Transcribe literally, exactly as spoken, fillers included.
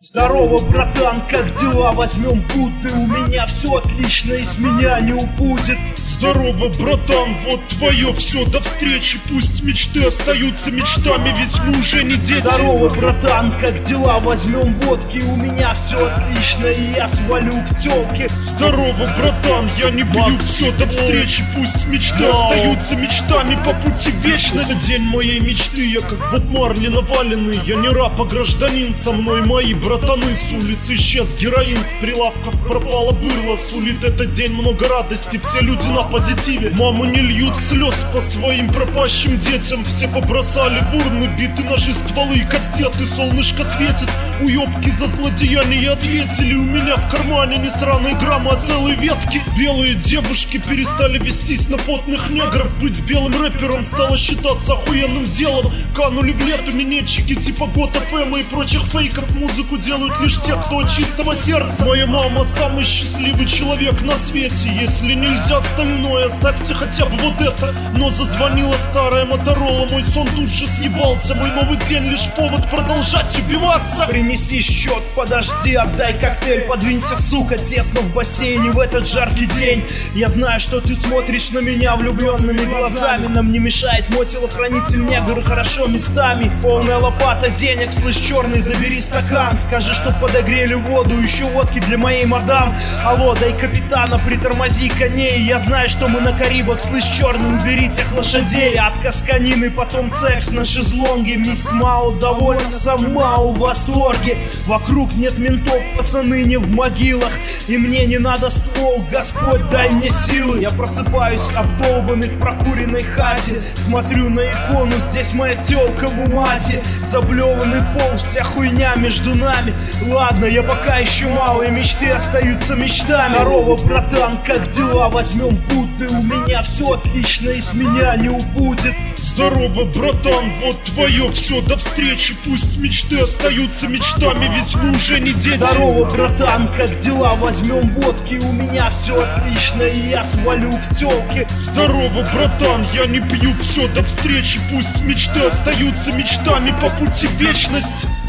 Здорово, братан, как дела? Возьмем буты, у меня все отлично и с меня не убудет. Здорово, братан, вот твое все, до встречи. Пусть мечты остаются мечтами, ведь мы уже не дети. Здорово, братан, как дела? Возьмем водки, у меня все отлично и я свалю к тёлке. Здорово, братан, я не пью, все, до встречи. Пусть мечты остаются мечтами по пути вечности. День моей мечты, я как Боб Марли наваленный. Я не раб, а гражданин, со мной мои братаны. С улиц исчез героин, с прилавков пропала бырло. Сулит этот день много радости, все люди на позитиве. Мамы не льют слез по своим пропащим детям. Все побросали в урны биты, ножи, стволы и кастеты. Солнышко светит, уёбки за злодеяние отвесили. У меня в кармане не сраные граммы, а целые ветки. Белые девушки перестали вестись на потных негров. Быть белым рэпером стало считаться охуенным делом. Канули в лету минетчики типа Гот эф эм и прочих фейков. Музыку делают лишь те, кто от чистого сердца. Моя мама самый счастливый человек на свете. Если нельзя остальное, оставьте хотя бы вот это. Но зазвонила старая Моторола, мой сон тут же съебался. Мой новый день лишь повод продолжать убиваться. Принеси счет, подожди, отдай коктейль. Подвинься, сука, тесно в бассейне в этот жаркий день. Я знаю, что ты смотришь на меня влюбленными глазами. Нам не мешает мой телохранитель негр, хорошо местами. Полная лопата денег, слышь, черный, забери стакан. Скажи, чтоб подогрели воду, еще водки для моей мадам. Алло, дай капитана, притормози коней. Я знаю, что мы на Карибах, слышь, черный, убери тех лошадей. От касканины, потом секс на шезлонге. Мисс Мао довольна, сама в восторге. Вокруг нет ментов, пацаны не в могилах. И мне не надо ствол, Господь, дай мне силы. Я просыпаюсь обдолбанный в прокуренной хате. Смотрю на икону, здесь моя тёлка в умате. Заблеванный пол, вся хуйня между нами. Ладно, я пока еще мало, и мечты остаются мечтами. Здорово, братан, как дела? Возьмем буты, у меня все отлично и с меня не убудет. Здорово, братан, вот твое все, до встречи. Пусть мечты остаются мечтами, ведь мы уже не дети. Здорово, братан, как дела? Возьмем водки, у меня все отлично и я свалю к тёлке. Здорово, братан, я не пью, все, до встречи. Пусть мечты остаются мечтами по пути вечности.